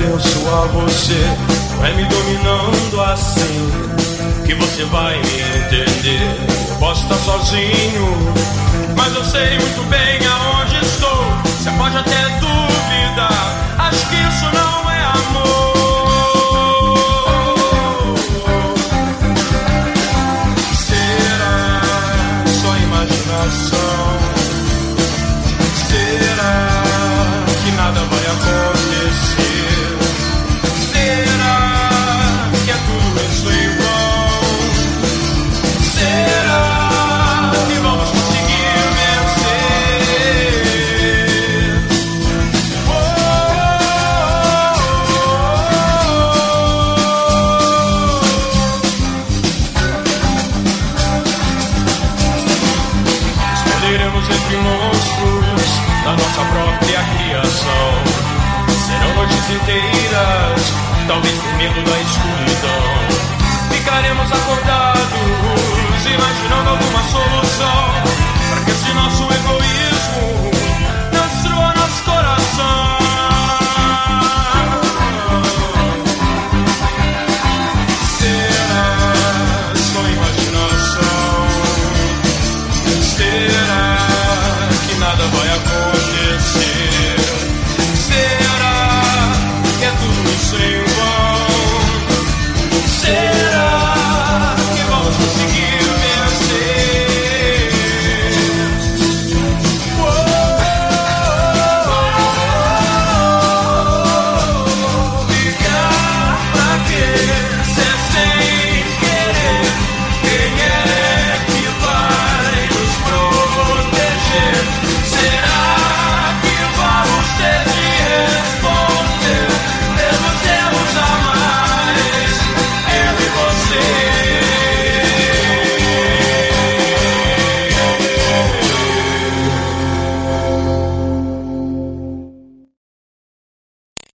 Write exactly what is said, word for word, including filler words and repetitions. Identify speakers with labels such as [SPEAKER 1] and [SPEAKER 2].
[SPEAKER 1] pertenço a você. Não é me dominando assim que você vai me entender. Eu posso estar sozinho, mas eu sei muito bem aonde estou. Você pode até duvidar, acho que isso não é amor. Será só imaginação? Será que nada vai acontecer? Será que é tudo isso em vão? Será que vamos conseguir vencer? Oh, escolheremos entre monstros da nossa própria criação. Serão noites inteiras, talvez por medo da escuridão. Ficaremos acordados, imaginando alguma solução para que esse nosso egoísmo